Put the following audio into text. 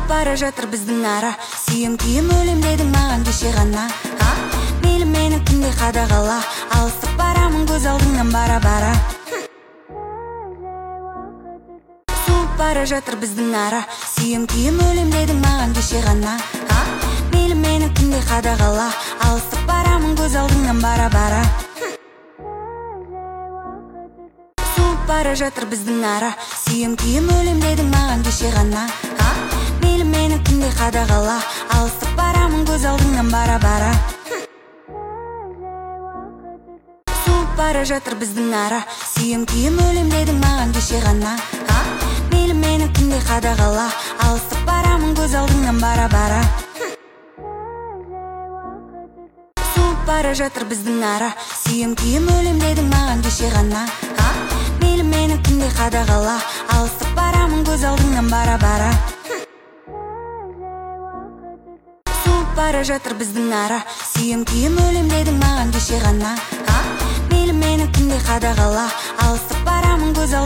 бара жатыр біздің ара. Сүйем күйем өлем дедің маған кеше ғана. Мейлі мені күнде қадағала, алыстық барамын көз алдыңнан бара-бара. Суып бара жатыр біздің ара. Сүйем күйем өлем дедің маған кеше ғана. Мейлі мені күнде қадағала, алыстық барамын көз алдыңнан бара-бара. Бара жатыр біздің ара. Сүйем күйем өлем дедің маған кеше ғана. Мейлі мені күнде қадағала, алыстық барамын көз алдыңнан бара-бара. Суып бара жатыр біздің ара. Сүйем күйем өлем дедің маған кеше ғана. Мейлі мені күнде қадағала, алыстық барамын көз алдыңнан бара-бара. Суып бара жатыр біздің ара. Сүйем күйем өлем дедің маған кеше ғана. Мейлі мені күнде қадағала, алыстық барамын көз алдыңнан бара-бара. Суып бара жатыр біздің ара. Сүйем күйем өлем дедің маған кеше ғана. Мейлі мені күнде қадағала, алыстық барамын көз алдыңнан